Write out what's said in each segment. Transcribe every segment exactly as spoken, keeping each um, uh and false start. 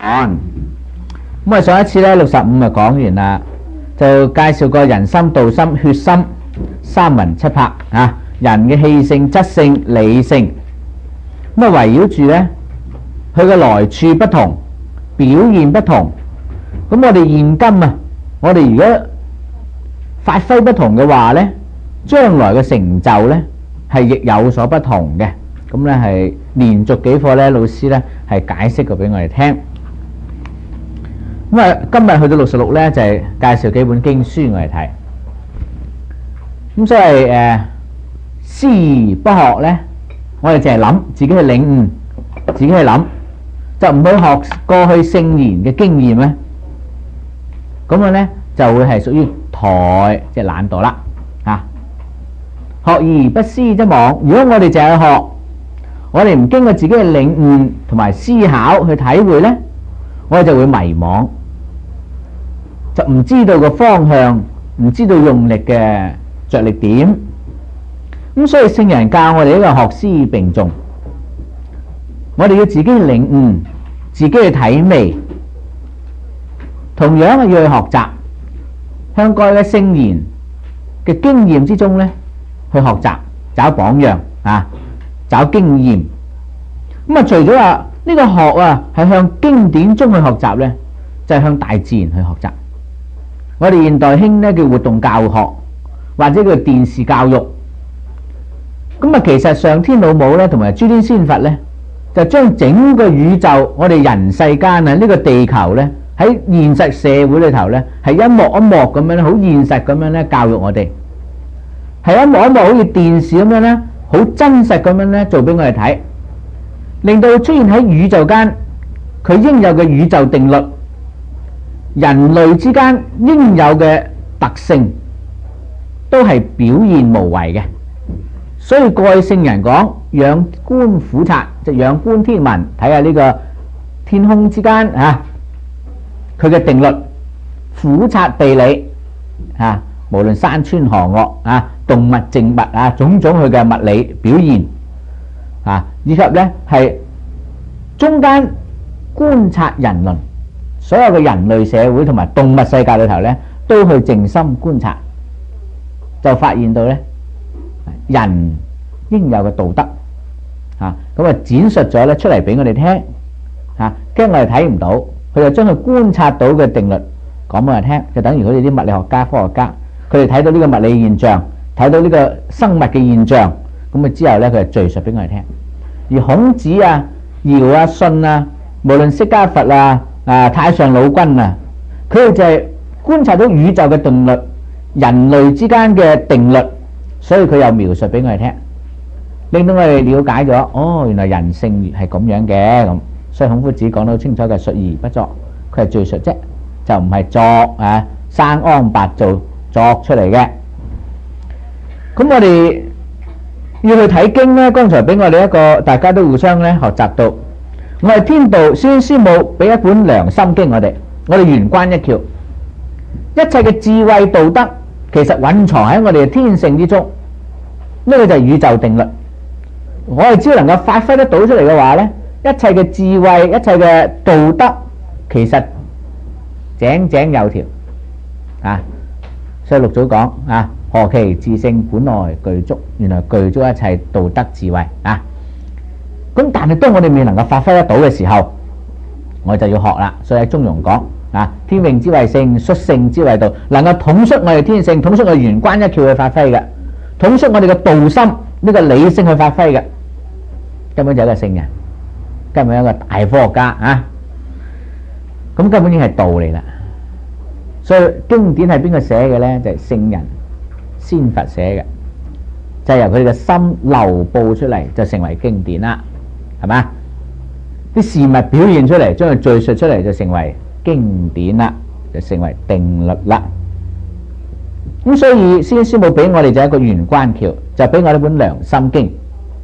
咁啊，上一次咧六十五啊講完啦，就介紹過人心、道心、血心三魂七魄啊，人嘅氣性、質性、理性。咁啊，圍繞住咧佢嘅來處不同，表現不同。咁我哋現今啊，我哋如果發揮不同嘅話咧，將來嘅成就咧係亦有所不同嘅。咁咧係連續幾課咧，老師咧係解釋過俾我哋聽。咁啊，今日去到六十六咧，就係介紹幾本經書我哋睇。咁所以誒，思而不學咧，我哋淨係諗自己去領悟，自己去諗，就唔去學過去聖賢嘅經驗咧。咁樣咧就會係屬於怠，即係懶惰啦。啊，學而不思則罔。如果我哋淨係學，我哋唔經過自己嘅領悟同埋思考去體會咧，我哋就會迷惘。就唔知道個方向，唔知道用力嘅着力點。咁所以聖人教我哋呢個學思並重，我哋要自己領悟，自己去體味，同樣係要去學習，向過去嘅聖賢嘅經驗之中咧去學習，找榜樣啊，找經驗。咁啊，除咗話呢個學啊係向經典中去學習咧，就係向大自然去學習。我哋現代興咧叫活動教學，或者叫電視教育。咁啊，其實上天老母咧同埋諸天仙佛咧，就將整個宇宙，我哋人世間啊呢個地球咧，喺現實社會裏頭咧，係一幕一幕咁樣咧，好現實咁樣咧教育我哋，係一幕一幕好似電視咁樣咧，好真實咁樣咧做俾我哋睇，令到出現喺宇宙間佢應有嘅宇宙定律。人類之間應有嘅特性都係表現無遺嘅，所以過去聖人講仰觀俯察，就仰觀天文，睇下呢個天空之間啊，佢嘅定律，俯察地理啊，無論山川河嶽啊、動物靜物啊，種種佢嘅物理表現啊，以及呢係中間觀察人倫。所有嘅人類社會同埋動物世界裏頭咧，都去靜心觀察，就發現到咧人應有嘅道德啊，咁啊展述咗咧出嚟俾我哋聽啊，驚我哋睇唔到，佢就將佢觀察到嘅定律講俾我哋聽，就等於佢哋啲物理學家、科學家，佢哋睇到呢個物理現象，睇到呢個生物嘅現象，咁啊之後咧佢就敘述俾我哋聽。而孔子啊、堯啊、舜啊，無論釋迦佛啊。啊！太上老君啊，佢哋就係觀察到宇宙嘅定律，人類之間嘅定律，所以佢又描述俾我哋聽，令到我哋了解咗，哦，原來人性係咁樣嘅咁。所以孔夫子講得好清楚嘅，述而不作，佢係敘述啫，就唔係作啊生安白造作出嚟嘅。咁我哋要去睇經咧，剛才俾我哋一個大家都互相咧學習到。我哋天道師兄師母俾一本良心經我哋，我哋玄關一竅，一切嘅智慧道德其實蘊藏喺我哋嘅天性之中，呢個就係宇宙定律。我哋只要能夠發揮得到出嚟嘅話呢，一切嘅智慧、一切嘅道德其實井井有條啊。所以六祖講啊，何其自性本來具足，原來具足一切道德智慧啊。咁但係當我哋未能夠發揮得到嘅時候，我哋就要學啦。所以喺中庸講啊，天命之謂性，率性之謂道，能夠統率我哋天性，統率我哋玄關一竅去發揮嘅，統率我哋嘅道心呢個理性去發揮嘅，根本就係一個聖人，根本係一個大科學家啊！咁根本已經係道嚟啦。所以經典係邊個寫嘅咧？就係聖人先佛寫嘅，就係由佢哋嘅心流布出嚟，就成為經典啦。係嘛？啲事物表現出嚟，將佢敘述出嚟，就成為經典啦，就成為定律啦。咁所以師兄師母俾我哋就一個玄關橋，就俾我呢本良心經。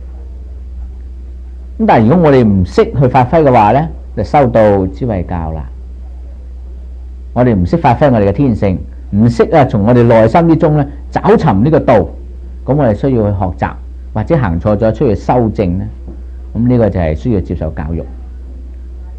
咁但係如果我哋唔識去發揮嘅話咧，就修道之謂教啦。我哋唔識發揮我哋嘅天性，唔識啊從我哋內心之中咧找尋呢個道，咁我哋需要去學習，或者行錯咗出去修正咧。咁呢個就係需要接受教育。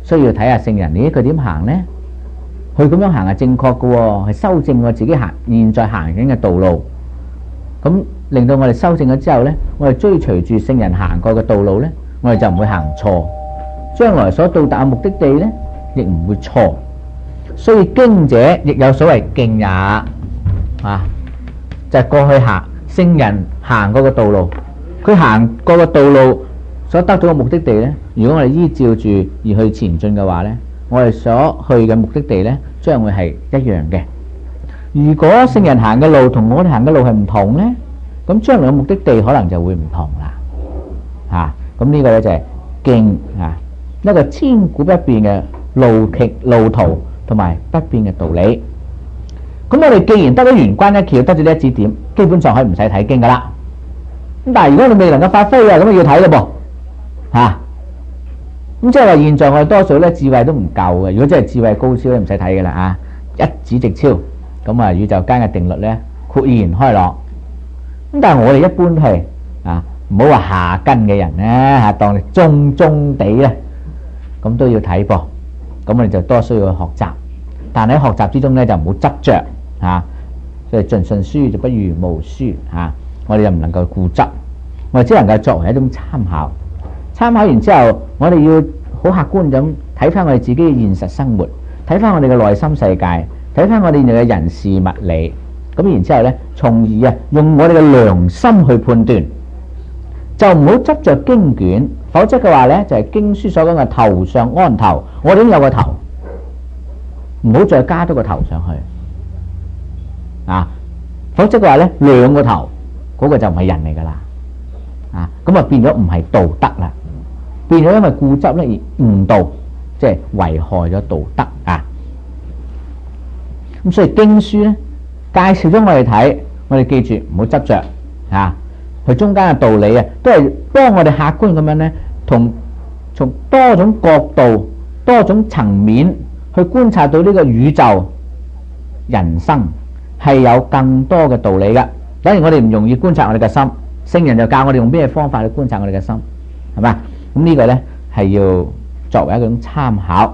需要睇下聖人，咦佢點行呢？佢咁樣行係正確嘅喎，係修正我自己行現在行緊嘅道路。咁令到我哋修正咗之後呢，我哋追隨住聖人行過嘅道路呢，我哋就唔會行錯，將來所到達嘅目的地呢，亦唔會錯。所以經者亦有所謂徑也，啊，就係、是、過去行聖人行過嘅道路，佢行過嘅道路所得到嘅目的地呢，如果我哋依照住而去前進嘅話呢，我哋所去嘅目的地呢，將會係一樣嘅。如果聖人行嘅路同我哋行嘅路係唔同呢，咁將來嘅目的地可能就會唔同啦。啊，咁呢個呢就係徑啊，一個千古不變嘅路徑路途同埋不變嘅道理。咁我哋既然得咗圓關一竅，得咗呢一指點，基本上可以唔使睇經噶啦。咁但係如果你未能夠發揮嘅，咁要睇咯噃，吓。咁即係話現在我哋多數咧智慧都唔夠嘅。如果真係智慧高超咧，唔使睇噶啦啊，一指直超。咁啊，宇宙間嘅定律咧豁然開朗。咁但係我哋一般都係啊，唔好話下根嘅人咧吓，當你中中地咧，咁都要睇噃。咁我哋就多需要去學習，但喺學習之中咧就唔好執着啊。所以盡信書就不如無書啊。我哋就唔能夠固執，我哋只能夠作為一種參考。參考完之後，我哋要好客觀咁睇翻我哋自己嘅現實生活，睇翻我哋嘅內心世界。睇翻我哋嘅人事物理，咁然之後咧，從而啊用我哋嘅良心去判斷，就唔好執着經卷，否則嘅話咧就係、是、經書所講嘅頭上安頭，我哋已經有個頭，唔好再加多個頭上去啊！否則嘅話咧兩個頭，嗰、那個就唔係人嚟噶啦啊！咁啊變咗唔係道德啦，變咗因為固執咧而誤導，即係危害咗道德啊！咁所以經書咧介紹咗我哋睇，我哋記住唔好執着啊！佢中間嘅道理啊，都係幫我哋客觀咁樣咧，同從多種角度、多種層面去觀察到呢個宇宙、人生係有更多嘅道理嘅。當然我哋唔容易觀察我哋嘅心，聖人就教我哋用咩方法去觀察我哋嘅心，係嘛？咁呢個咧係要作為一種參考。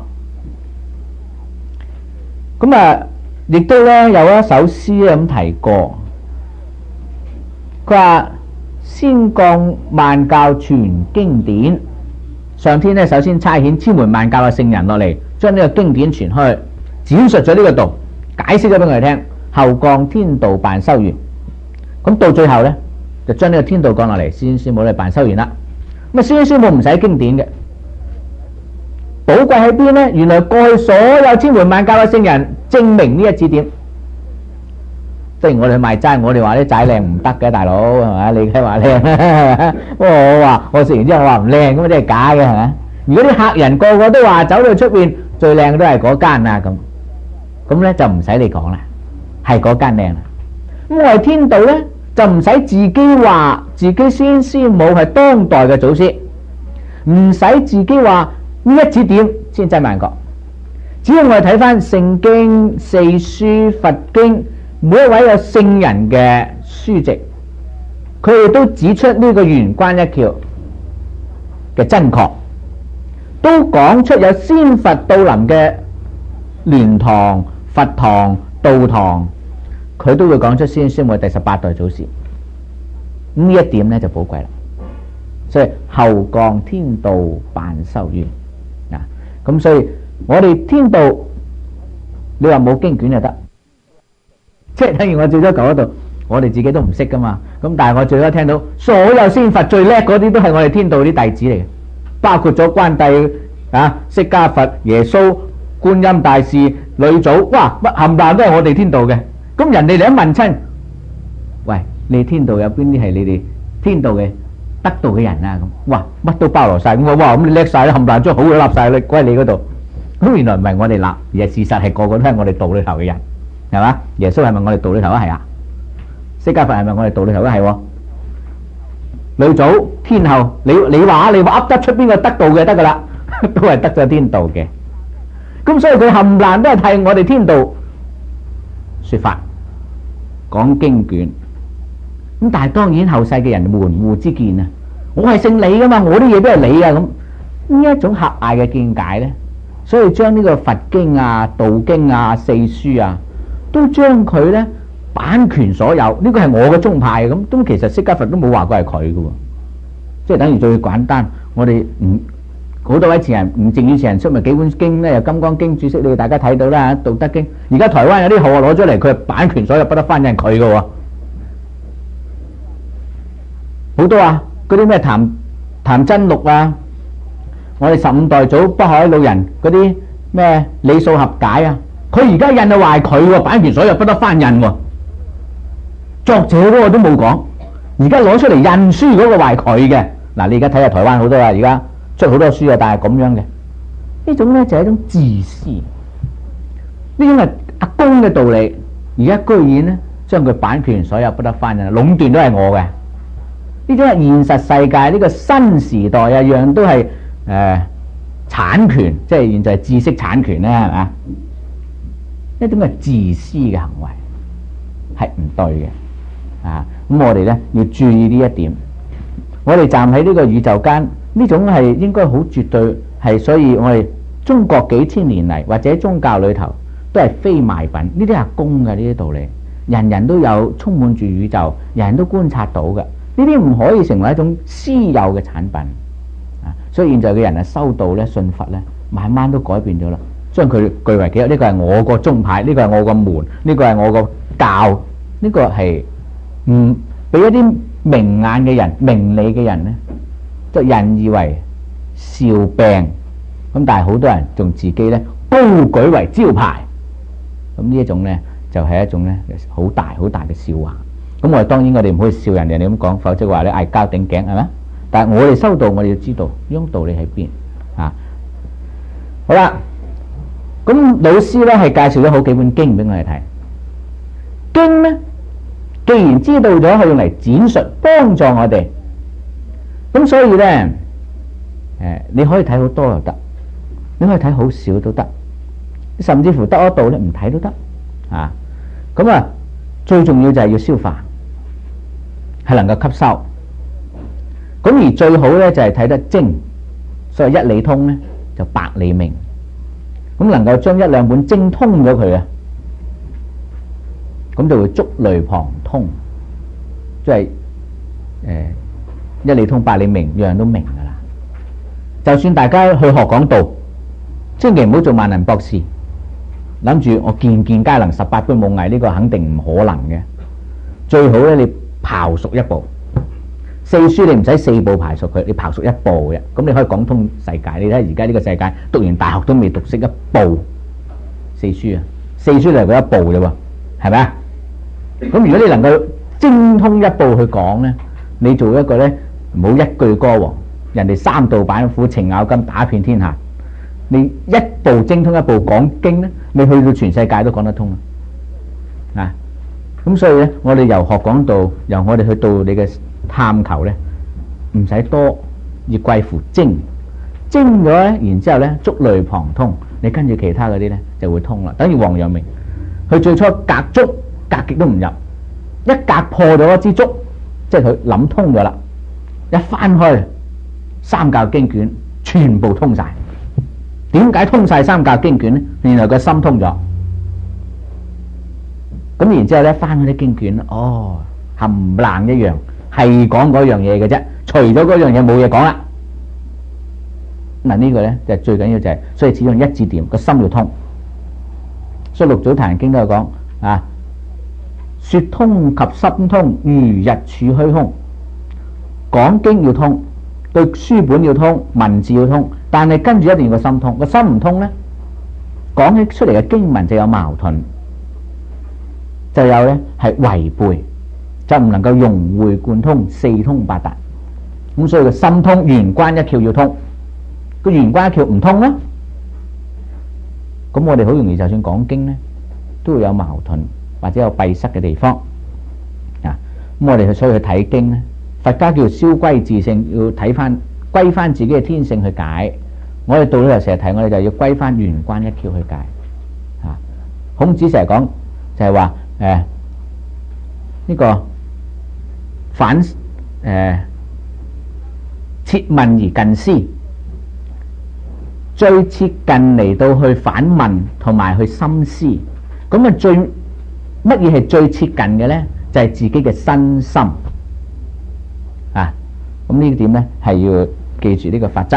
咁啊〜亦都咧有一首詩咧咁提過，佢話先降萬教傳經典，上天咧首先差遣千門萬教嘅聖人落嚟，將呢個經典傳開，展述咗呢個道，解釋咗俾我哋聽，後降天道辦修緣。咁到最後咧，就將呢個天道降落嚟，師兄師母嚟辦修緣啦。咁啊，師兄師母唔使經典嘅。寶貴喺邊呢？原來過去所有千門萬教嘅聖人證明呢一指點。即係我哋去賣齋，我哋話啲齋靚唔得嘅，大佬係咪？你梗係話靚，不過我話我食完之後我話唔靚，咁啊真係假嘅係咪？如果啲客人個個都話走到出邊最靚都係嗰間啊，咁咁咧就唔使你講啦，係嗰間靚啦。咁我哋天道咧就唔使自己話自己先師母係當代嘅祖師，唔使自己話。呢一指點千真萬確，只要我哋睇翻聖經、四書、佛經，每一位有聖人嘅書籍，佢哋都指出呢個圓關一竅嘅真確，都講出有先佛到臨嘅蓮堂、佛堂、道堂，佢都會講出先師母第十八代祖師。呢一點咧就寶貴啦，所以後降天道辦修緣。咁所以我哋天道，你話冇經卷就得，即係等於我最初講嗰度，我哋自己都唔識噶嘛。咁但係我最初聽到所有先佛最叻嗰啲都係我哋天道啲弟子嚟嘅，包括咗關帝啊、釋迦佛、耶穌、觀音大士、呂祖，哇，乜冚唪唥都係我哋天道嘅。咁人哋嚟一問親，喂，你天道有邊啲係你哋天道嘅得道嘅人啊？咁哇，乜都包羅晒。咁我哇，咁你叻晒啦，冚唪唥將好嘅立晒你歸你嗰度。咁原來唔係我哋立，而係事實係個個都係我哋道裏頭嘅人，係嘛？耶穌係咪我哋道裏頭啊？係啊。釋迦佛係咪我哋道裏頭啊？係。呂祖、天后，你你話你話噏得出邊個得道嘅得噶啦，都係得咗天道嘅。咁所以佢冚唪唥都係替我哋天道說法，講經卷。咁但係當然後世嘅人門戶之見啊，我係姓李噶嘛，我啲嘢都係你啊，咁呢一種狹隘嘅見解咧， 所以將呢個佛經啊、道經啊、四書啊，都將佢咧版權所有。呢個係我嘅宗派咁，咁其實釋迦佛都冇話過係佢嘅喎，即係等於最簡單。我哋唔好多位前人唔淨以前人出咪幾本經咧，有《金剛經》注釋，你哋大家睇到啦，《道德經》。而家台灣有啲號攞咗嚟，佢係版權所有，不得翻印佢嘅喎。好多啊，嗰啲咩談談真錄啊，我哋十五代祖北海老人嗰啲咩理數合解啊，佢而家印就話係佢喎，版權所有，不得翻印喎。作者嗰個都冇講，而家攞出嚟印書嗰個話係佢嘅。嗱，你而家睇下台灣好多啊，而家出好多書啊，但係咁樣嘅呢種咧就係一種自私，呢種係阿公嘅道理，而家居然咧將佢版權所有不得翻印，壟斷都係我嘅。呢種係現實世界，呢個新時代啊，樣都係誒產權，即係現在知識產權咧，係嘛？呢種係自私嘅行為，係唔對嘅啊！咁我哋咧要注意呢一點。我哋站喺呢個宇宙間，呢種係應該好絕對係，所以我哋中國幾千年嚟或者宗教裏頭都係非賣品，呢啲係公嘅呢啲道理，人人都有，充滿住宇宙，人人都觀察到嘅。呢啲唔可以成為一種私有嘅產品啊！所以現在嘅人啊，修道咧、信佛咧，慢慢都改變咗啦，將佢據為己有。呢個係我個宗派，呢個係我個門，呢個係我個教，呢個係唔俾一啲明眼嘅人、明理嘅人咧，就引以為笑柄。咁但係好多人仲自己咧高舉為招牌，咁呢一種咧就係一種咧好大好大嘅笑話。咁我哋當然我哋唔可以笑人哋，你咁講，否則話你嗌交頂頸係咪？但係我哋修道，我哋要知道呢種道理喺邊啊。好啦，咁老師咧係介紹咗好幾本經俾我哋睇。經咧，既然知道咗係用嚟展述幫助我哋，咁所以咧誒，你可以睇好多又得，你可以睇好少都得，甚至乎得嗰度咧唔睇都得啊。咁啊，最重要就係要消化。係能夠吸收，咁而最好咧就係睇得精，所以一理通咧就百理明，咁能夠將一兩本精通咗佢啊，咁就會觸類旁通，即係誒一理通百理明，樣樣都明噶啦。就算大家去學講道，千祈唔好做萬能博士，諗住我件件皆能十八般武藝，呢個肯定唔可能嘅。最好咧你刨熟一部，四書你唔使四部刨熟佢，你刨熟一部嘅，咁你可以講通世界。你睇下而家呢個世界，讀完大學都未讀識一部四書啊，四書就係嗰一部啫喎，係咪啊？咁如果你能夠精通一部去講咧，你做一個咧冇一句歌王，人哋三道板斧程咬金打遍天下，你一部精通一部講經咧，你去到全世界都講得通啊！咁所以咧，我哋由學講道，由我哋去到你嘅探求咧，唔使多，而貴乎精。精咗咧，然之後咧，觸類旁通，你跟住其他嗰啲咧就會通啦。等於王陽明，佢最初隔竹隔極都唔入，一隔破咗一支竹，即係佢諗通咗啦。一翻開三教經卷，全部通晒。點解通晒三教經卷咧？原來佢心通咗。咁然之後咧，翻嗰啲經卷，哦，冚唪唥一樣，係講嗰樣嘢嘅啫，除咗嗰樣嘢冇嘢講啦。嗱呢個咧就最緊要就係，所以始終一致點，個心要通。所以六祖壇經都有講啊，說通及心通，如日處虛空。講經要通，對書本要通，文字要通，但係跟住一定要個心通。個心唔通咧，講起出嚟嘅經文就有矛盾。就有咧係違背，就唔能夠融會貫通，四通八達。咁所以個心通，玄關一竅要通，個玄關一竅唔通咧，咁我哋好容易就算講經咧，都會有矛盾或者有閉塞嘅地方啊。咁我哋所以去睇經咧，佛家叫蕭歸自性，要睇翻歸翻自己嘅天性去解。我哋到呢度成日睇，我哋就要歸翻玄關一竅去解啊。孔子成日講就係話。誒，呢、呃這個反誒、呃、切問而近思， 最接近嚟到去反問同埋去深思。咁啊，最乜嘢係最接近嘅呢？就係、是、自己嘅身心啊！咁呢點呢，係要記住呢個法則。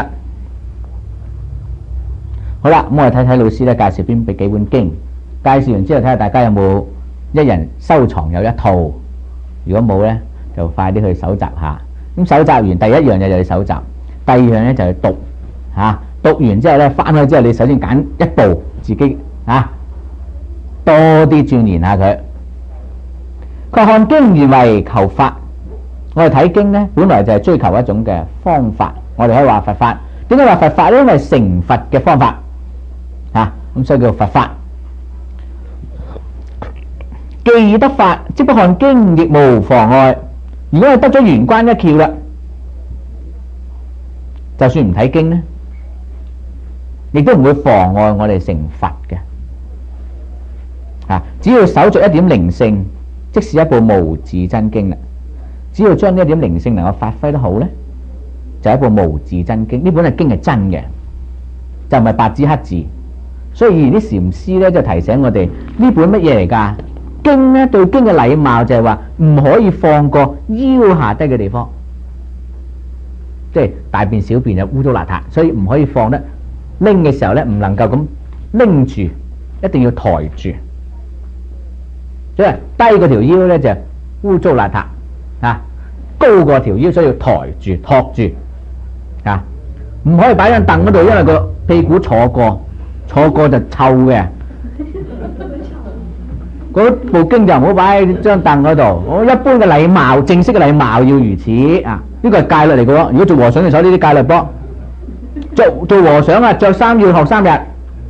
好啦，咁我哋睇睇老師咧介紹邊俾幾本經，介紹完之後睇下大家有冇一人收藏有一套，如果冇呢，就快啲去搜集下。咁搜集完第一樣嘢就去搜集，第二樣咧就去讀嚇、啊。讀完之後咧，翻去之後你首先揀一部自己啊，多啲鑽研下佢。佢看經而為求法，我哋睇經呢，本來就係追求一種嘅方法，我哋可以話佛法。點解話佛法呢？因為成佛嘅方法啊，咁所以叫佛法。既已得法，即不看經亦無妨礙。如果係得咗玄關一竅啦，就算唔睇經呢，亦都唔會妨礙我哋成佛嘅。啊，只要守住一點靈性，即是一部無字真經啦。只要將呢一點靈性能夠發揮得好呢，就係一部無字真經。呢本係經係真嘅，就唔係白紙黑字。所以啲禪師咧就提醒我哋，呢本乜嘢嚟㗎？經咧對經嘅禮貌就係話唔可以放過腰下低嘅地方，即係大便小便就污糟邋遢，所以唔可以放得拎嘅時候咧唔能夠咁拎住，一定要抬住。即係低嗰條腰咧就污糟邋遢啊，高過條腰所以要抬住托住啊，唔可以擺喺凳嗰度，因為個屁股坐過坐過就臭嘅。嗰部經就唔好擺喺張凳嗰度。我一般嘅禮貌，正式嘅禮貌要如此啊！呢個係戒律嚟嘅喎。如果做和尚，你守呢啲戒律噃。做做和尚啊，着衫要學三日，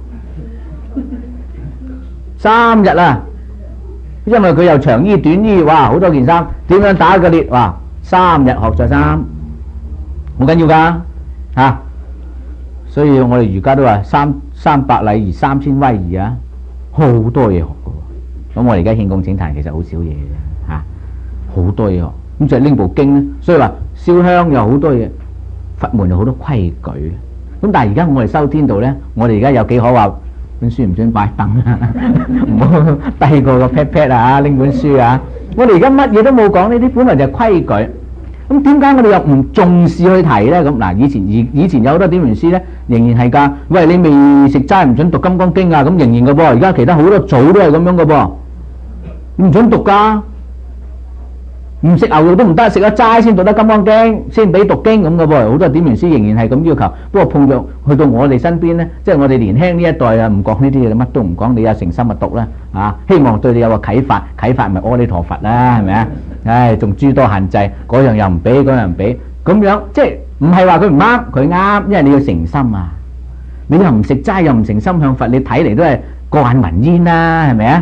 三日啊！因為佢又長衣短衣，哇，好多件衫，點樣打個列？哇，三日學着衫，好緊要㗎嚇。所以我哋儒家都話三三百禮儀，三千威儀啊，好多嘢學㗎。咁我哋而家獻供請壇其實好少嘢嘅嚇，好多嘢學。咁就拎部經咧，所以話燒香有好多嘢，佛門有好多規矩。咁但係而家我哋修天道咧，我哋而家有幾可話本書唔准擺凳啊，唔好低過個 pat pat 啊，拎本書啊。我哋而家乜嘢都冇講，呢啲本來就係規矩。咁點解我哋又唔重視去提咧？咁嗱，以前以以前有好多點傳師咧，仍然係㗎。喂，你未食齋唔准讀《金剛經》啊，咁仍然嘅噃。而家其他好多組都係咁樣嘅噃，唔准讀㗎。唔食牛肉都唔得，食咗齋先讀得《金剛經》，先俾讀經咁嘅噃。好多點傳師仍然係咁要求。不過碰著去到我哋身邊咧，即係我哋年輕呢一代啊，唔講呢啲嘢，乜都唔講，你有誠心咪讀啦啊！希望對你有個啟發，啟發咪阿彌陀佛啦，係咪啊？唉，仲諸多限制，嗰樣又唔俾，嗰樣唔俾，咁樣即係唔係話佢唔啱，佢啱，因為你要誠心啊！你又唔食齋，又唔誠心向佛，你睇嚟都係過眼雲煙啦，係咪啊？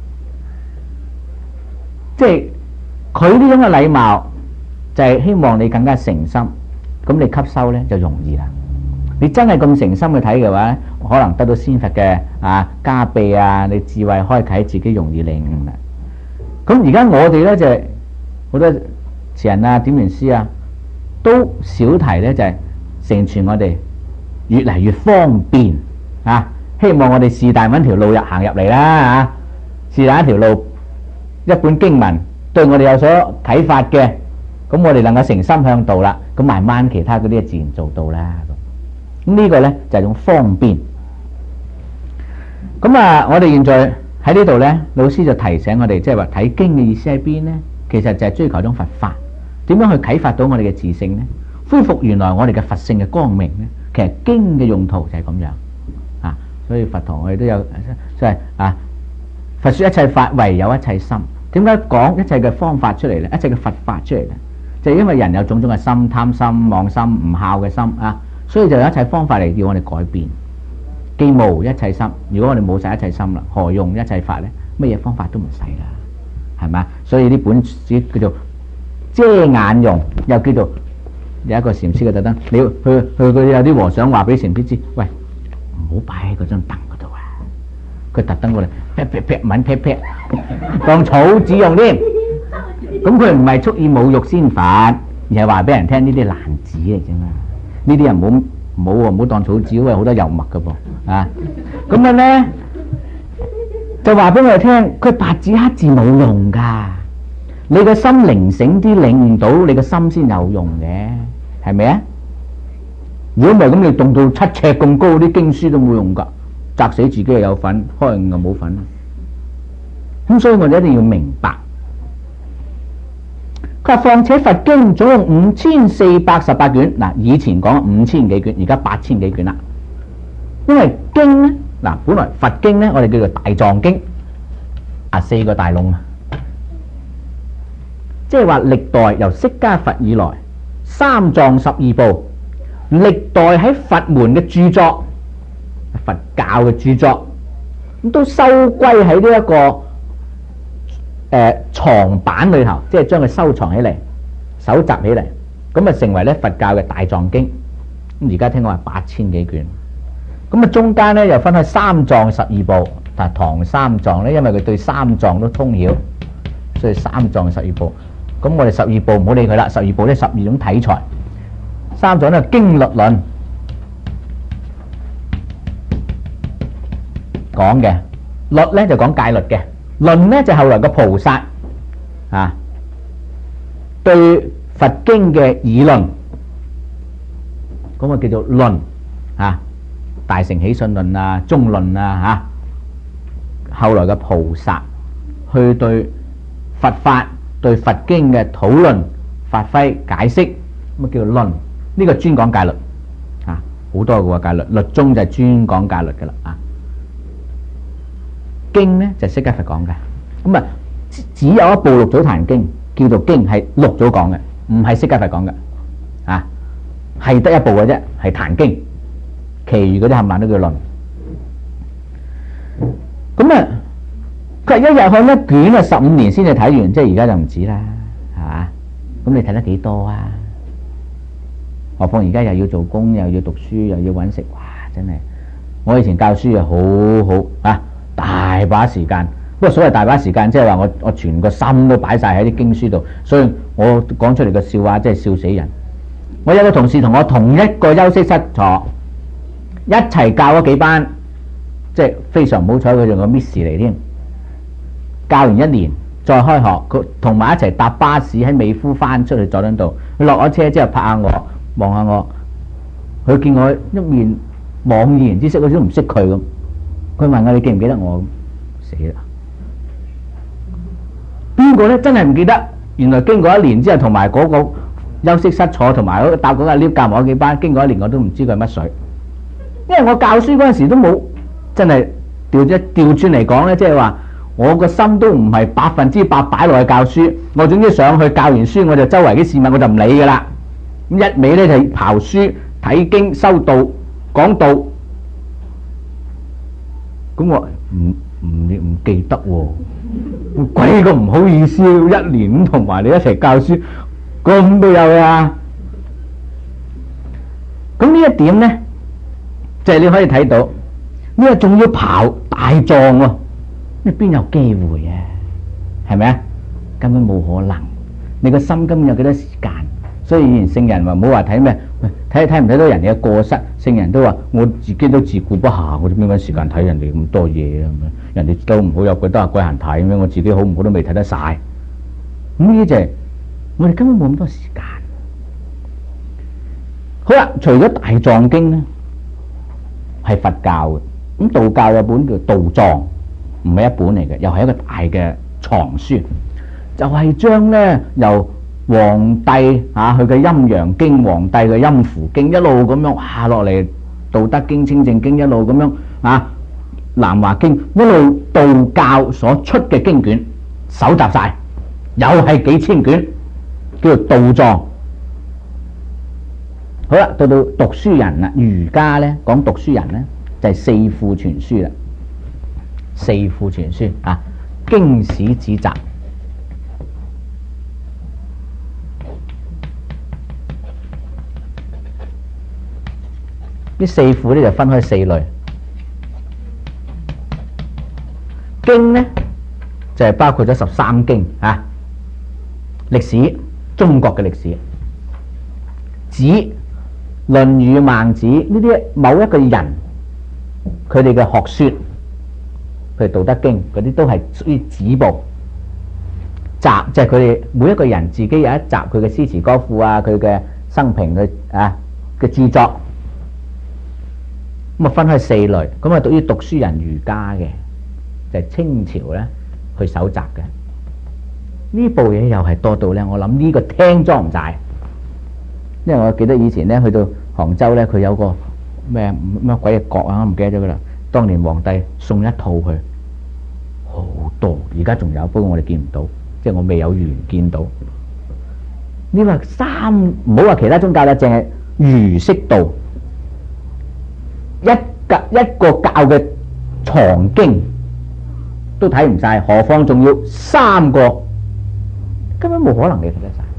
即係佢呢種嘅禮貌，就係希望你更加誠心，咁你吸收咧就容易啦。你真係咁誠心去睇嘅話咧，可能得到仙佛嘅啊加被啊，你智慧開啟，自己容易領悟啦。咁而家我哋咧就係、是。好多詞人啊、點傳師啊，都少提咧，就係、是、成全我哋越嚟越方便啊！希望我哋是但揾條路入行入嚟啦嚇，是但一條路，一本經文對我哋有所啟發嘅，咁我哋能夠誠心向道啦，咁慢慢其他嗰啲自然做到啦。咁呢個咧就係、是、種方便。咁啊，我哋現在喺呢度咧，老師就提醒我哋，即係話睇經嘅意思喺邊咧？其實就係追求一種佛法，點樣去啟發到我哋嘅自性呢？恢復原來我哋嘅佛性嘅光明呢？其實經嘅用途就係咁樣啊！所以佛堂我哋都有即係啊，佛說一切法唯有一切心。點解講一切嘅方法出嚟呢？一切嘅佛法出嚟呢？就係、因為人有種種嘅心，貪心、妄心、唔孝嘅心啊，所以就有一切方法嚟叫我哋改變。既無一切心，如果我哋冇晒一切心啦，何用一切法呢？乜嘢方法都唔使啦。係嘛？所以呢本書叫做遮眼用，又叫做有一個禪師嘅特登。你要去去佢有啲和尚話俾禪師知，喂，唔好擺喺嗰張凳嗰度啊！佢特登過嚟劈劈劈吻劈劈，當草紙用添。咁佢唔係蓄意侮辱仙法，而係話俾人聽呢啲爛紙嚟啫嘛。呢啲人唔好唔唔好喎，唔好當草紙，有好多油墨㗎噃啊！咁樣咧就話俾我哋聽，佢白紙黑字冇用㗎，你個心靈醒啲，領悟到你個心先有用嘅，係咪啊？如果唔係咁，你動到七尺咁高啲經書都冇用㗎，砸死自己又有份，開悟又冇份。咁所以我哋一定要明白。佢話況且佛經總共五千四百十八卷，嗱以前講五千幾卷，而家八千幾卷啦。因為經咧，嗱本來佛經咧，我哋叫做大藏經，啊四個大龍啊，即係話歷代由釋迦佛以來，三藏十二部，歷代喺佛門嘅著作，佛教嘅著作，咁都收歸喺呢一個。誒、呃、藏版裏頭，即係將佢收藏起嚟，搜集起嚟，咁啊成為咧佛教嘅大藏經。咁而家聽講話八千幾卷，咁啊中間咧又分開三藏十二部，但係唐三藏咧，因為佢對三藏都通曉，所以三藏十二部。咁我哋十二部唔好理佢啦，十二部咧十二種體裁，三藏咧經律論講嘅，律咧就講戒律嘅。論咧就後來個菩薩啊，對佛經嘅議論，咁啊叫做論啊，大乘起信論啊、中論啊吓，後來嘅菩薩去對佛法、對佛經嘅討論、發揮解釋，咁啊叫做論。呢個專講戒律啊，好多嘅戒律，律宗就係專講戒律嘅啦啊。經咧就釋迦佛講嘅，咁啊只有一部六祖壇經叫做經，係六祖講嘅，唔係釋迦佛講嘅，啊係得一部嘅啫，係壇經，其餘嗰啲冚唪唥都叫論。咁啊佢一日看一卷啊，十五年先至睇完，即係而家就唔止啦，係嘛？咁你睇得幾多啊？何況而家又要做工，又要讀書，又要揾食，哇！真係我以前教書啊，好好啊。大把時間，不過所謂大把時間，即係話我我全個心都擺晒喺啲經書度，所以我講出嚟嘅笑話真係笑死人。我有個同事同我同一個休息室坐，一齊教咗幾班，即係非常唔好彩，佢仲個 miss 嚟添。教完一年再開學，佢同埋一齊搭巴士喺美孚翻出去佐敦道，佢落咗車之後拍下我，望下我，佢見我一面茫然之色，好似都唔識佢咁。佢問我：你記唔記得我？死啦！邊個咧？真係唔記得。原來經過一年之後，同埋嗰個休息室坐，同埋搭嗰架 lift 教埋我幾班，經過一年我都唔知佢係乜水。因為我教書嗰陣時都冇真係調一調轉嚟講咧，即係話我個心都唔係百分之百擺落去教書。我總之上去教完書，我就周圍啲事物我就唔理噶啦。咁一味咧就刨書、睇經、修道、講道。咁我唔唔唔記得喎，鬼個唔好意思，一年同埋你一齊教書，咁都有啊。咁呢一點咧，就係你可以睇到，呢個仲要刨大藏喎，你邊有機會啊？係咪啊？根本冇可能。你個心根本有幾多時間？所以以前聖人話唔好話睇咩，睇睇唔睇到人哋嘅過失，聖人都話我自己都自顧不暇，我邊搵時間睇人哋咁多嘢啊？人哋都唔好有鬼得鬼閒睇咁樣，我自己好唔好都未睇得晒。咁呢啲就係我哋根本冇咁多時間。好啦，除咗大藏經咧，係佛教嘅，咁道教有本叫道藏，唔係一本嚟嘅，又係一個大嘅藏書，就係將咧由黃帝啊，佢嘅陰陽經，黃帝嘅陰符經，一路咁樣下落嚟，道德經、清淨經，一路咁樣啊，南華經，一路道教所出嘅經卷，搜集晒，又係幾千卷，叫做道藏。好啦，到到讀書人啦，儒家咧講讀書人咧就係、是、四庫全書啦，四庫全書啊，經史子集。呢四庫咧就分開四類，經咧就係、是、包括咗十三經啊，歷史中國嘅歷史，子論語、孟子呢啲某一個人佢哋嘅學說，譬如道德經嗰啲都係屬於子部集，即係佢哋每一個人自己有一集佢嘅詩詞歌賦啊，佢嘅生平嘅啊嘅著作，咁啊分開四類，咁啊屬於讀書人儒家嘅，就係、是、清朝咧去搜集嘅。呢部嘢又係多到咧，我諗呢個廳裝唔晒，因為我記得以前咧去到杭州咧，佢有個咩乜鬼嘅閣啊，我唔記得咗噶啦。當年皇帝送一套去，好多，而家仲有，不過我哋見唔到，即係我未有緣見到。你話三唔好話其他宗教啦，淨係儒釋道一格一個教嘅藏經都睇唔晒，何況仲要三個？根本冇可能你睇得晒，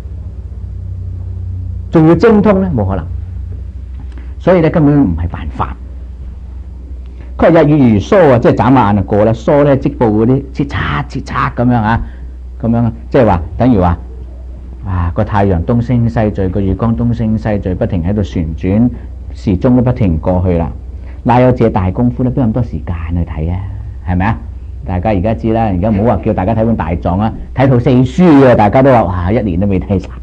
仲要精通咧，冇可能。所以咧根本唔係辦法。佢話日月如梭啊，即係眨下眼就過啦。梭咧織布嗰啲切擦切擦咁樣啊，咁樣即係話等於話啊個太陽東升西墜，個月光東升西墜，不停喺度旋轉，時鐘都不停過去啦。哪有這大功夫咧？邊咁多時間去睇啊？係咪啊？大家而家知啦，而家唔好話叫大家睇本大狀啊，睇套四書啊，大家都話哇，一年都未睇晒。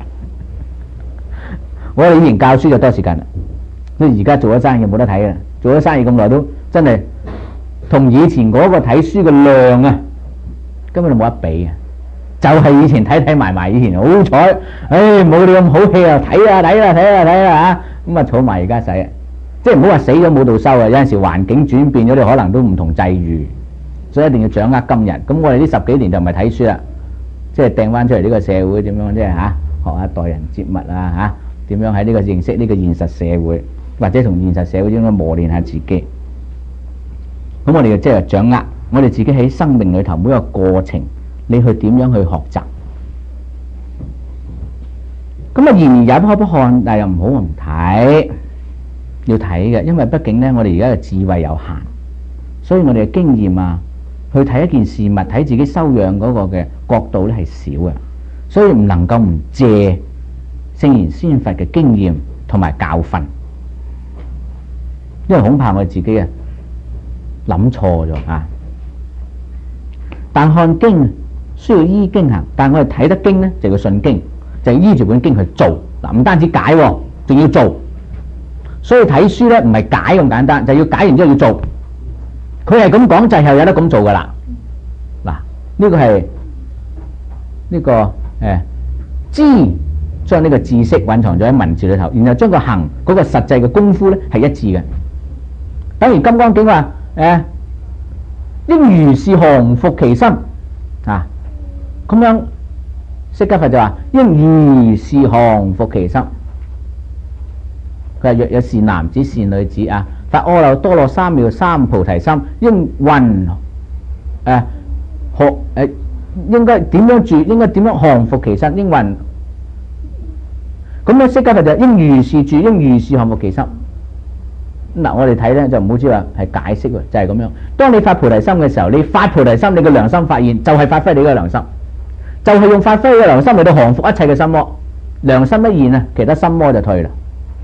我哋以前教書就多時間啦，你而家做咗生意冇得睇啦，做咗生意咁耐都真係同以前嗰個睇書嘅量啊，根本就冇得比啊！就係、是、以前睇睇埋埋，以前好彩，唉冇你咁好氣啊，睇啊睇啊睇啊睇啊嚇，咁啊儲埋而家使啊，即係唔好話死咗冇到收啊！有陣時環境轉變咗，你可能都唔同際遇。所以一定要掌握今日。咁我哋呢十幾年就唔係睇書啦，即係掟翻出嚟呢個社會點樣，即係嚇學下待人接物啊嚇，點樣喺呢個認識呢個現實社會，或者同現實社會應該磨練下自己。咁我哋就即係掌握我哋自己喺生命裏頭每一個過程，你去點樣去學習。咁啊，然而也不可不看，但係又唔好唔睇，要睇嘅，因為畢竟呢，我哋而家嘅智慧有限，所以我哋嘅經驗啊。去睇一件事物，睇自己修養嗰個嘅角度咧係少嘅，所以唔能夠唔借聖賢先佛嘅經驗同埋教訓，因為恐怕我哋自己啊諗錯咗啊。但看經需要依經行，但我哋睇得經咧就要信經，就要依住本經去做嗱，唔單止解，仲要做。所以睇書咧唔係解咁簡單，就要解完之後要做。佢係咁講就係有得咁做噶啦。嗱，呢個係呢個誒知將呢個知識蘊藏咗喺文字裏頭，然後將個行嗰個實際嘅功夫咧係一致嘅。等於《金剛經》話誒應如是降伏其心啊，咁樣釋迦佛就話應如是降伏其心。佢話若有善男子善女子啊，發阿耨多羅三藐三菩提心，應云誒學誒應該點樣住？應該點樣降伏其身？應云咁樣釋迦佛就應如是住，應如是降伏其心。嗱，我哋睇咧就唔好知話係解釋喎，就係、是、咁樣。當你發菩提心嘅時候，你發菩提心，你嘅良心發現就係、是、發揮你嘅良心，就係、是、用發揮嘅良心嚟到降服一切嘅心魔。良心一現啊，其他心魔就退啦。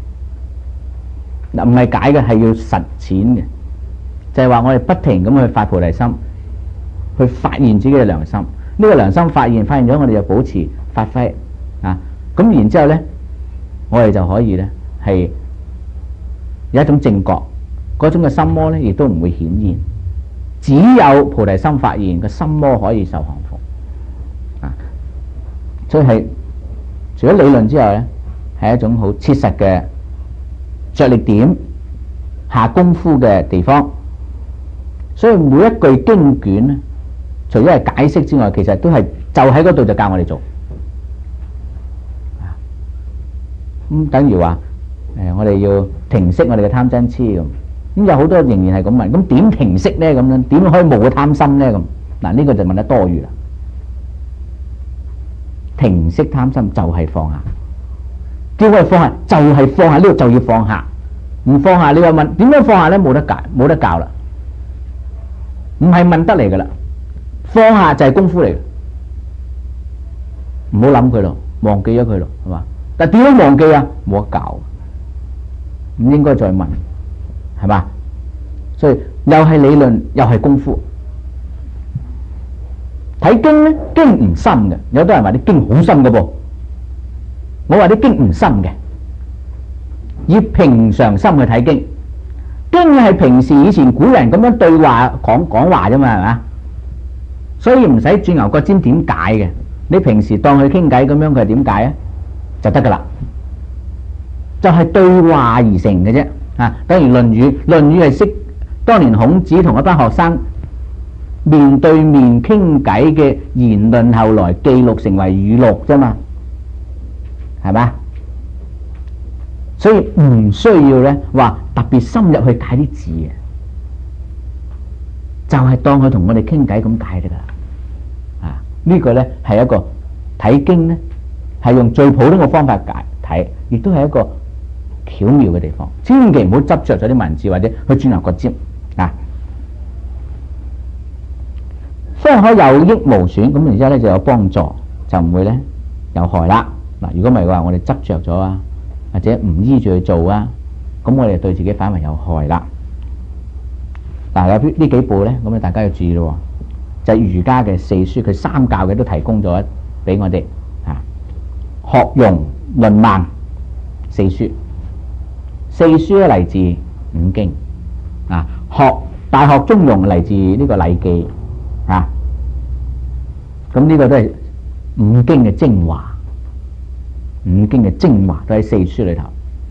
嗱，唔係解嘅，係要實踐嘅，就係、是、話我哋不停咁去發菩提心，去發現自己嘅良心。呢、這個良心發現，發現咗我哋就保持發揮啊。咁然之後咧，我哋就可以咧係有一種正覺，嗰種嘅心魔咧亦都唔會顯現。只有菩提心發現，個心魔可以受降服啊。所以係除咗理論之外咧，係一種好切實嘅着力點下功夫嘅地方。所以每一句經卷咧，除咗係解釋之外，其實都係就喺嗰度就教我哋做。咁等於話誒，我哋要停息我哋嘅貪嗔痴咁。咁有好多仍然係咁問，咁點停息咧？咁樣點可以冇貪心咧？咁嗱，呢個就問得多餘啦。停息貪心就係放下，叫我哋放下就係放下，呢度就要放下。唔放下，你又問點樣放下咧？冇得教，冇得教啦。唔係問得嚟噶啦，放下就係功夫嚟嘅，唔好諗佢咯，忘記咗佢咯，係嘛？但點樣忘記啊？冇得教， 唔應該再問，係嘛？所以又係理論，又係功夫。睇經咧，經唔深嘅，有好多人話啲經好深嘅噃，我話啲經唔深嘅，以平常心去睇經。經係平時以前古人咁樣對話講講話啫嘛，係嘛？所以唔使鑽牛角尖點解嘅，你平時當佢傾偈咁樣，佢係點解啊？就得噶啦，就係、是、對話而成嘅啫。啊，等於《論語》，《論語》係識當年孔子同一班學生面對面傾偈嘅言論，後來記錄成為語錄啫嘛，係嘛？所以唔需要咧話特別深入去解啲字嘅，就係、是、當佢同我哋傾偈咁解得噶啦。啊，這個、呢個咧係一個睇經咧，係用最普通嘅方法解睇，亦都係一個巧妙嘅地方。千祈唔好執着咗啲文字或者去鑽牛角尖啊。方可有益無損，咁然之後咧就有幫助，就唔會咧有害啦。嗱，如果唔係嘅話，我哋執着咗啊，或者唔依住去做啊，咁我哋對自己反為有害啦。嗱，有呢幾部咧，咁啊大家要注意咯，就係、是、儒家嘅四書，佢三教嘅都提供咗俾我哋啊。學庸論孟四書，四書咧嚟自五經啊。學大學中庸嚟自呢個禮記啊。咁呢個都係五經嘅精華，五經嘅精華都喺四書裏頭。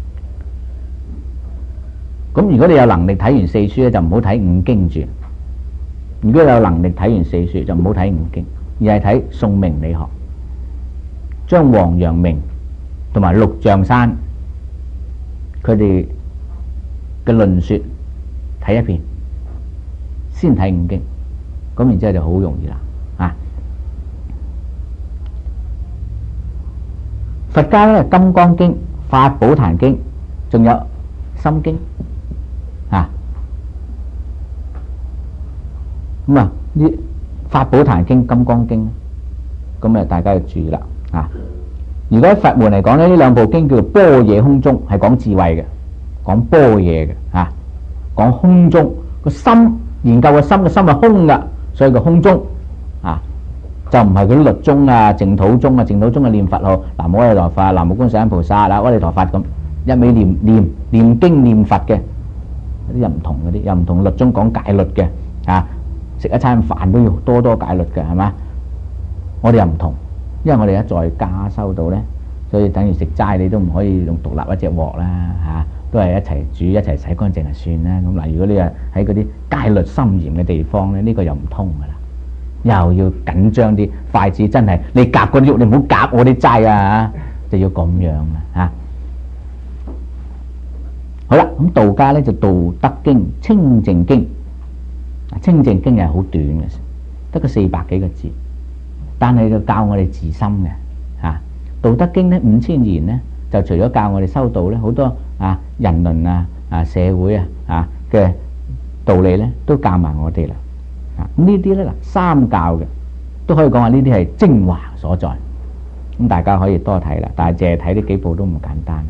咁如果你有能力睇完四書咧，就唔好睇五經住。如果你有能力睇完四書，就唔好睇五經，而係睇宋明理學，將王陽明同埋陸象山佢哋嘅論說睇一遍，先睇五經，咁然之後就好容易啦。啊，佛家咧《金剛經》、《法寶壇經》，仲有《心經》啊。咁啊，呢《法寶壇經》、《金剛經》，咁啊大家要注意啦。啊，如果喺佛門嚟講咧，呢兩部經叫做般若空中，係講智慧嘅，講般若嘅，啊，講空中個心，研究個心嘅心係空噶，所以個空中啊。就唔係嗰啲律宗啊、淨土宗啊、淨土宗嘅念佛號，南無阿彌陀佛、南無觀世音菩薩啦、阿彌陀佛咁，一味念念念經念佛嘅，嗰啲又唔同嗰啲，又唔同律宗講戒律嘅啊，食一餐飯都要多多戒律嘅，係嘛？我哋又唔同，因為我哋一在家修道咧，所以等於食齋你都唔可以用獨立一隻鑊啦，嚇、啊，都係一齊煮一齊洗乾淨就算啦。咁嗱，如果你係喺嗰啲戒律森嚴嘅地方咧，呢、這個又唔通噶啦。又要緊張啲，筷子真係你夾嗰啲肉，你唔好夾我啲齋啊！就要咁樣啊！嚇，好啦，咁道家咧就《道德經》、《清淨經》。啊，《清淨經》係好短嘅，得個四百幾個字，但係就教我哋自心嘅嚇。啊，《道德經》咧五千言咧，就除咗教我哋修道咧，好多啊人倫啊啊社會啊啊嘅道理咧，都教埋我哋啦。啊，呢啲咧嗱，三教嘅都可以講話呢啲係精華所在，咁大家可以多睇啦。但係淨係睇呢幾部都唔簡單。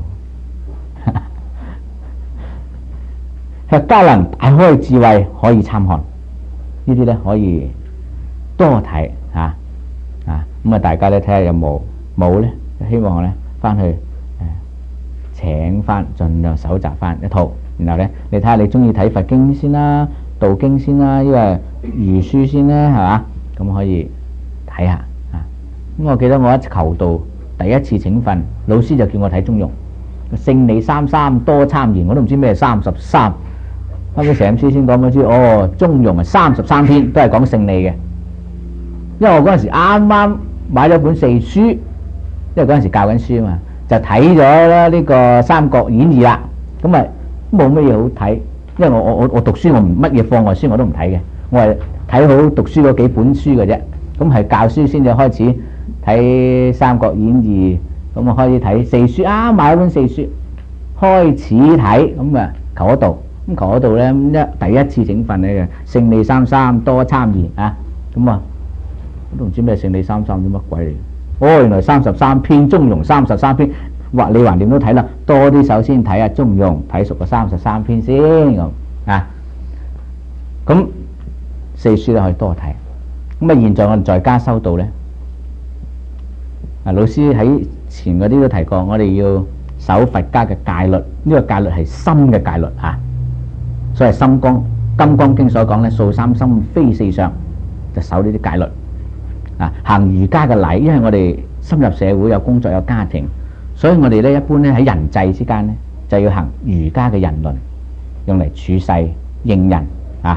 係皆能大開智慧，可以參看呢啲咧，可以多睇嚇啊。咁啊，大家咧睇下有冇冇咧？希望咧翻去誒請翻，盡量搜集翻一套，然後咧你睇下你中意睇佛經先啦。道經先啦，因為儒書先啦，係嘛？咁可以睇下啊。咁我記得我一求道第一次請訓，老師就叫我睇中庸，勝利三三多參研，我都唔知咩三十三。後尾成書先講咗知，哦，中庸係三十三篇，都係講勝利嘅。因為我嗰陣時啱啱買咗本四書，因為嗰陣時教緊書啊嘛，就睇咗啦呢個《三國演義》啦。咁咪冇乜嘢好睇。因為我我我我讀書我唔乜嘢課外書我都唔睇嘅，我係睇好讀書嗰幾本書嘅啫。咁係教書先至開始睇《三國演義》，咁啊開始睇四書啊，買咗本四書開始睇，咁啊求嗰度，咁求嗰度咧一第一次整份咧嘅勝利三三多參研啊，咁啊我都唔知咩勝利三三啲乜鬼嚟。哦，原來三十三篇中庸三十三篇， 或你橫掂都睇啦，多啲首先睇下中庸，睇熟個三十三篇先咁啊。咁四書咧可以多睇。咁啊，現在我哋在家修道咧，啊老師喺前嗰啲都提過，我哋要守佛家嘅戒律，呢、這個戒律係心嘅戒律啊。所謂心光金剛經所講咧，素三心非四相，就守呢啲戒律啊。行儒家嘅禮，因為我哋深入社會有工作有家庭，所以我哋咧一般咧喺人際之間咧就要行儒家嘅人倫，用嚟處世應人啊。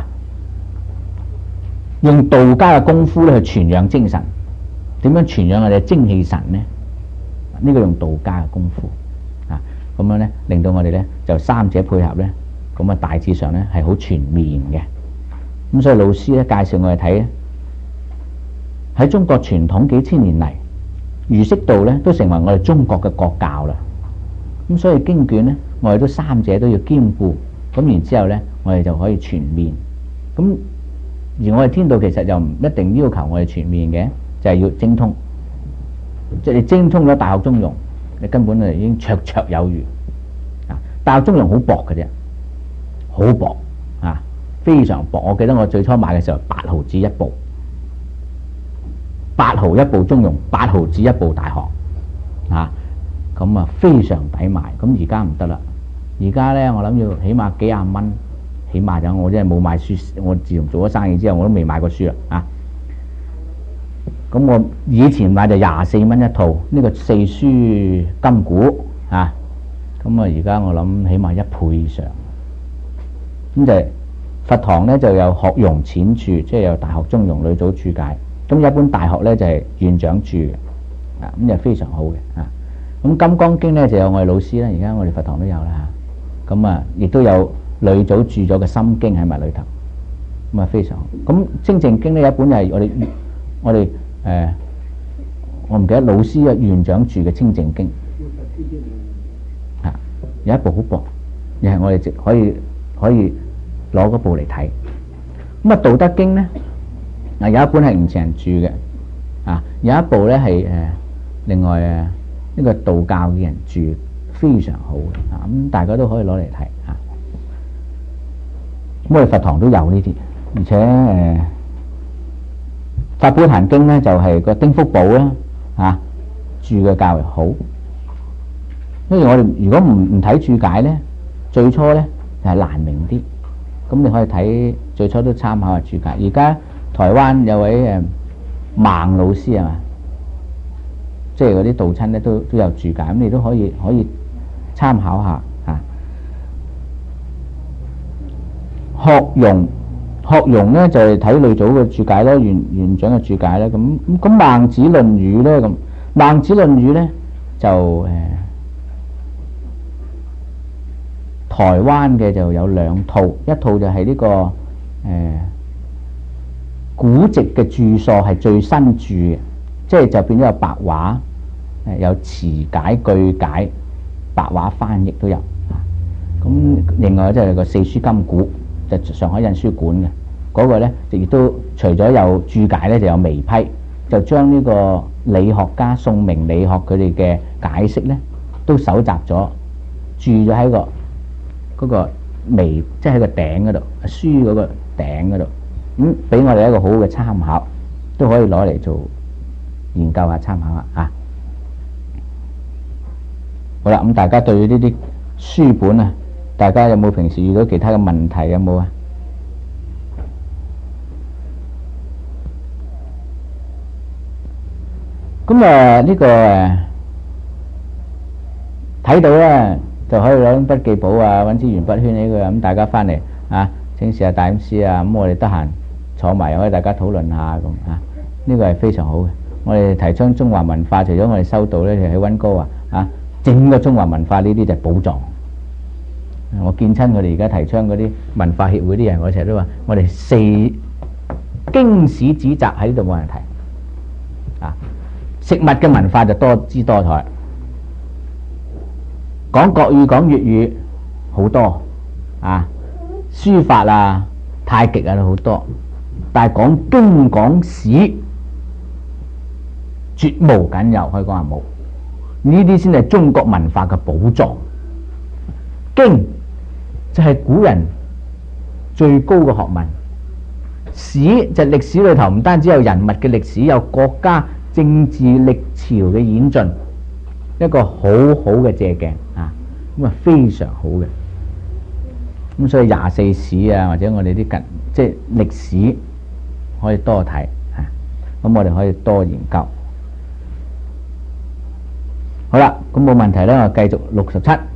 用道家嘅功夫咧去傳養精神，點樣傳養我哋嘅精氣神呢？呢、這個用道家嘅功夫啊，咁樣咧令到我哋咧就三者配合咧，咁啊大致上咧係好全面嘅。咁所以老師咧介紹我哋睇咧，喺中國傳統幾千年嚟，儒釋道咧都成為我哋中國嘅國教啦。咁所以經卷咧，我哋都三者都要兼顧，咁然之後咧，我哋就可以全面。咁而我哋天道其實就唔一定要求我哋全面嘅，就係、是、要精通。即係你精通咗大學中庸，你根本就已經綽綽有餘。啊，大學中庸好薄嘅啫，好薄啊，非常薄。我記得我最初買嘅時候，八毫子一部，八毫一部中庸，八毫子一部大學，啊，咁啊非常抵買。咁而家唔得啦，而家咧我諗要起碼幾廿蚊。起碼就我真係冇買書，我自從做咗生意之後，我都未買過書啦啊！咁我以前買就廿四蚊一套，呢、這個四書金股啊，咁啊而家我諗起碼一倍以上。咁就佛堂咧就有學庸淺注，即係有大學中庸、呂祖注解。咁一般大學咧就係、是、院長注嘅，啊咁就非常好嘅啊。咁金剛經咧就有我哋老師啦，而家我哋佛堂都有啦嚇。咁啊亦都有呂祖注咗嘅心經喺埋裏頭，咁啊非常好。咁清淨經呢，一本係我哋我哋誒、呃，我唔記得老師嘅院長注嘅清淨經，啊有一部好薄，又係我哋直可以可以攞嗰部嚟睇。咁啊道德經呢，啊有一本係吳埕人注嘅，啊有一部咧係誒另外誒呢、這個道教嘅人注，非常好嘅，啊咁大家都可以攞嚟睇啊。咁我哋佛堂都有呢啲，而且誒《法寶壇經》咧就係、是、個丁福寶啦，啊注嘅較為好。因為我哋如果唔唔睇注解咧，最初咧就係、是、難明啲。咁你可以睇最初都參考下注解。而家台灣有位誒孟老師係嘛，即係嗰啲道親咧都都有注解，咁你都可以可以參考下。學庸學庸咧就係睇呂祖嘅注解啦，院院長嘅注解啦。咁咁咁孟子論語咧，咁孟子論語咧就誒、呃、台灣嘅就有兩套，一套就係呢、這個誒、呃、古籍嘅注疏係最新注嘅，即係就變咗有白話誒有詞解句解，白話翻譯都有。咁另外就係個四書金股。就上海印書館嘅嗰、那個咧，亦都除咗有注解咧，就有微批，就將呢個理學家宋明理學佢哋嘅解釋咧，都搜集咗，注咗喺個嗰個微，即係喺個頂嗰度，書嗰個頂嗰度，咁俾我哋一個好好嘅參考，都可以攞嚟做研究下、參考下啊。好啦，咁大家對呢啲書本啊，大家有冇平時遇到其他嘅問題有冇啊？咁誒呢個誒睇到咧，就可以攞筆記簿啊，揾支鉛筆圈起佢，咁大家翻嚟啊，請示下大講師啊，咁我哋得閒坐埋，可以大家討論下咁啊。呢個係非常好嘅。我哋提倡中華文化，除咗我哋修道咧，就喺溫哥華啊，整個中華文化呢啲就係寶藏。我見親佢哋而家提倡嗰啲文化協會啲人，我成日都話：我哋四經史子集喺呢度冇人提啊！食物嘅文化就多姿多彩，講國語講粵語好多啊，書法啊、太極啊都好多，但係講經講史絕無僅有，可以講係冇。 呢啲先係中國文化嘅寶藏。經就係古人最高嘅學問，史就係歷史裏頭唔單止有人物嘅歷史，有國家政治歷朝嘅演進，一個好好嘅借鏡啊，咁啊非常好嘅。咁所以廿四史啊，或者我哋啲近即係歷史可以多睇啊，咁我哋可以多研究。好啦，咁冇問題咧，我繼續六十七。咁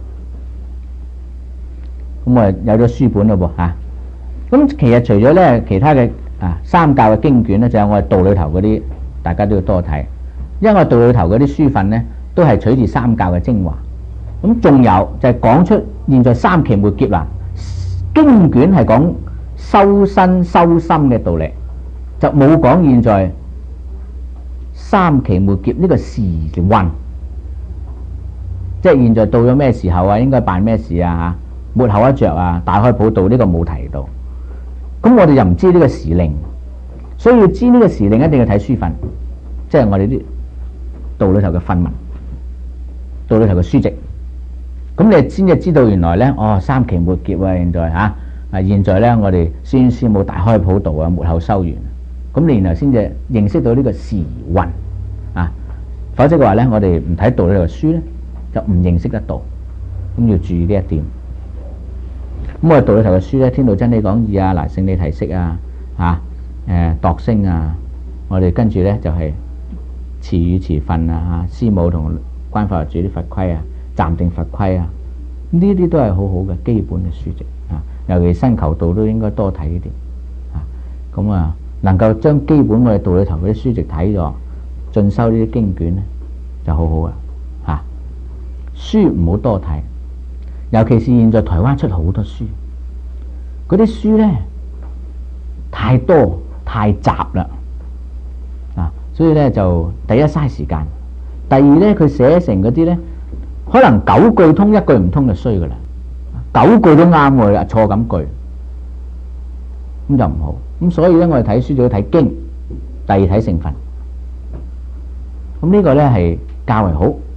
我有咗書本咯噃嚇。咁其實除咗咧其他嘅啊三教嘅經卷咧，就有我哋道裏頭嗰啲，大家都要多睇。因為我道裏頭嗰啲書訓咧，都係取自三教嘅精華。咁仲有就係講出現在三期末劫啦。經卷係講修身修心嘅道理，就冇講現在三期末劫呢個時運，即係現在到咗咩時候啊，應該辦咩事啊，末後一着啊，大開普渡呢個冇提到。咁我哋又唔知呢個時令，所以要知呢個時令一定要睇書訓，即係我哋啲道裏頭嘅訓文，道裏頭嘅書籍。咁你先至知道原來咧，哦，三期末劫啊！現在嚇啊，現在咧我哋先先冇大開普渡啊，末後收完。咁你然後先至認識到呢個時運啊，否則嘅話咧，我哋唔睇道裏頭書咧，就唔認識得到。咁要注意呢一點。咁我哋道裏頭嘅書咧，《天道真理講義》啊，嗱，聖理題釋啊，嚇誒度聲啊，我哋跟住咧就係詞語詞訓啊，嚇師母同關法主啲法規啊。暫定法規啊，呢啲都係好好嘅基本嘅書籍啊，尤其新求道都應該多睇呢啲啊。咁啊，能夠將基本我哋道裏頭嗰啲書籍睇咗，進修呢啲經卷咧，就好好啊。嚇，書唔好多睇，尤其是現在台灣出好多書，嗰啲書咧太多太雜啦啊，所以咧就第一嘥時間，第二咧佢寫成嗰啲咧。可能九句通一句唔通就衰噶啦，九句都啱喎，錯咁句，咁就唔好。咁所以咧，我哋睇書就要睇經，第二睇聖訓。咁呢個咧係較為好。